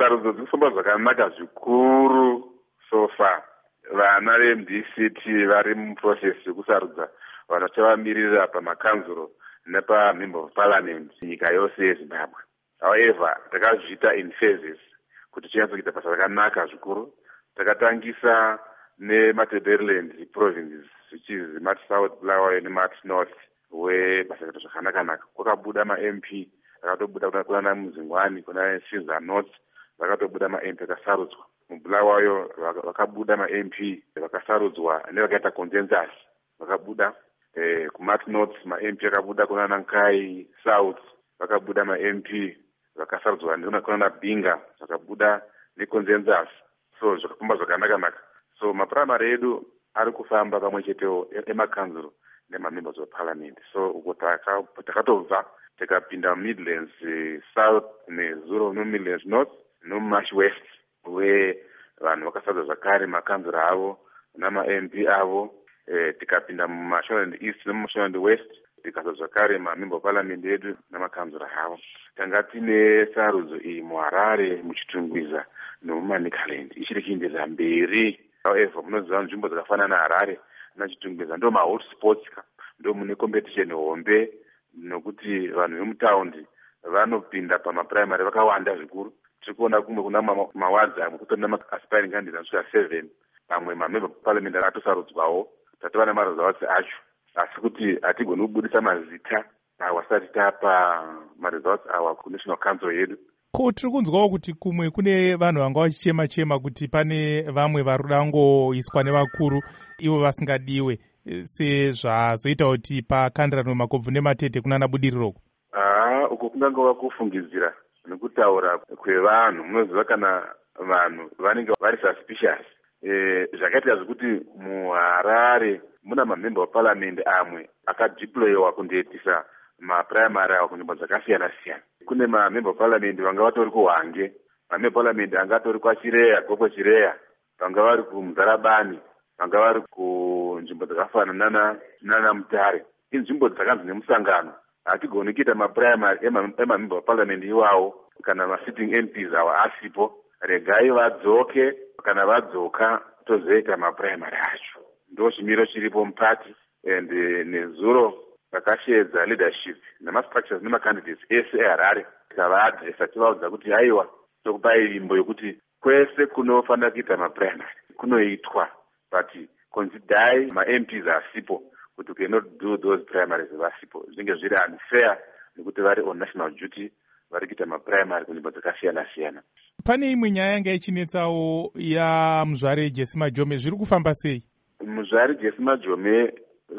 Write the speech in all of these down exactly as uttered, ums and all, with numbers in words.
sarudzo dziri kufamba zvakanaka zvikuru so far. Vana veM D C T vari muprocess yekusarudza vanochavamiririra pamakanzuro nepamember of parliament nyika yose yeZimbabwe. However, takazviita in phases kuti tinyatsokuita basa rakanaka zvikuru. Takatangisa neMatabeleland provinces which is Mat South, Bulawayo neMat North where basa raita zvakanaka. Kwakabuda ma-M P vakatobuda kuna Muzingwani, kuna Sinza North vakatobuda ma-M P akasarudzwa. MuBulawayo vakabuda ma-M P vakasarudzwa nevakaita consensus vakabuda. Eh, kuMat North ma-M P akabuda kuna Nankai South vakabuda ma-M P vakasarudzwa kuna Binga vakabuda neconsensus. So zvakafamba zvakanaka. So maprimary edu ari kufamba pamwe chetewo emakanzuro nema-members of parliament. So uko takatobva tikapinda Midlands South neZulu noMidlands North noMarsh West where vanhu vakasadza zvakare makanzuro avo nama-M P avo. Eh, tikapinda muMashonaland East nomuMashonaland West tikasadza zvakare ma-member of parliament edu namakanzuro avo. Tanga tine sarudzo iyi muHarare, muChitungwiza nomuManicaland ichiri kuenderera mberi. However, munoziva nzvimbo dzakafanana naHarare naChitungwiza ndo mahotspots ndo mune competition hombe nokuti vanhu vemutaundi vanopinda pamaprimary vakawanda zvikuru. Tiri kuona kumwe kuna mawadzi amwe kutorina ma-aspiring candidates asvika seven. Pamwe ma-member of parliament akatosarudzwawo tatova nemaresults acho, asi kuti hatigoni kubudisa mazita awasati tapa maresults awa kuNational Council yedu. Ko tiri kunzwawo kuti kumwe kune vanhu vanga vachichema chema kuti pane vamwe vari kudangoiswa nevakuru ivo vasingadiwe sezvazoita kuti pakandirano makobvu nematete kunana budiriroko. Ah, uko kungangova kufungidzira nekutaura kwevanhu. Munoziva kana vanhu vanenge vari suspicious. Eh, zvakaita zvekuti muHarare muna ma-member of parliament amwe akadeployiwa kundoitisa maprimary awo kunzvimbo dzakasiyana siyana. Kune ma-member of parliament vanga vatori kuHwange, ma-member of parliament anga atori kwaChireya, Goko Chireya, vanga vari kuMuzarabani, vanga vari kunzvimbo dzakafanana nana Mutare. Inzvimbo dzakanzi nemusangano. Hatigoni kuita maprimary ema-member of parliament iwawo kana ma-sitting M Ps awo asipo. Regai vadzoke, kana vadzoka tozoita maprimary acho. Ndo chimiro chiripo mupati and nezuro vakashedza leadership nemastructures nemacandidates ese eHarare tikavaadresa tivaudza kuti haiwa tokupai vimbo yokuti kwese kunofanira kuita maprimary kunoitwa, but considai ma-M Ps asipo kuti we cannot do those primaries vasipo. Zvinge zviri unfair nekuti vari on national duty vari kuita maprimary kunzvimbo dzakasiyana siyana. Pane imwe nyaya yanga ichinetsawo yaMuzvare Jesse Majome, zviri kufamba sei? Muzvare Jesse Majome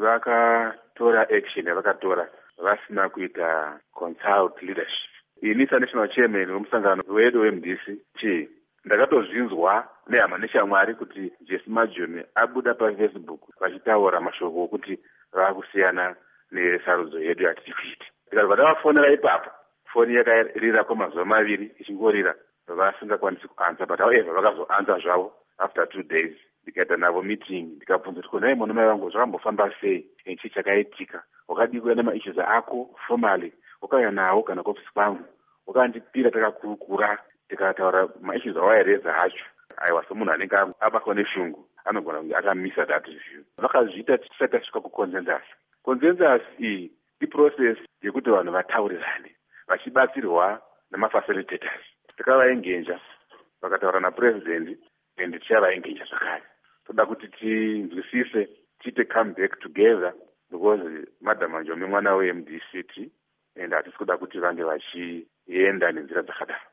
vakatora action yavakatora vasina kuita consult leadership. Ini national chairman wemusangano wedu weM D C T ndakatozvinzwa nehama neshamwari kuti Jesse Majome abuda paFacebook vachitaura mashoko okuti vakusiyana nesarudzo yedu yatiri kuita. Tikabva tavafonera ipapo, foni yakarira kwamazuva maviri ichingorira vasingakwanisi kuansa, but however vakazoansa zvavo after two days. Ndikaita navo meeting ndikabvunza kuti konai mwana mai vangu zvakambofamba sei, chii chakaitika, wakadii kuenda maissues ako formally, wakauya nawo kana kuofisi kwangu, wakandipira takakurukura tikataura maissues awaireza hacho. Aiwa somunhu anenge abatwa neshungu anogona kunge akamisa that review. Vakazviita tisati tasvika kuconsensus. Consensus iyi iprocess yekuti vanhu vataurirane vachibatsirwa nemafacilitators. Tikavaengenja vakataura napresident and tichavaengenja zvakare. Toda kuti tinzwisise tiite come back together because Madam Majome mwana weM D C T and hatisi kuda kuti vange vachienda nenzira dzakadaro.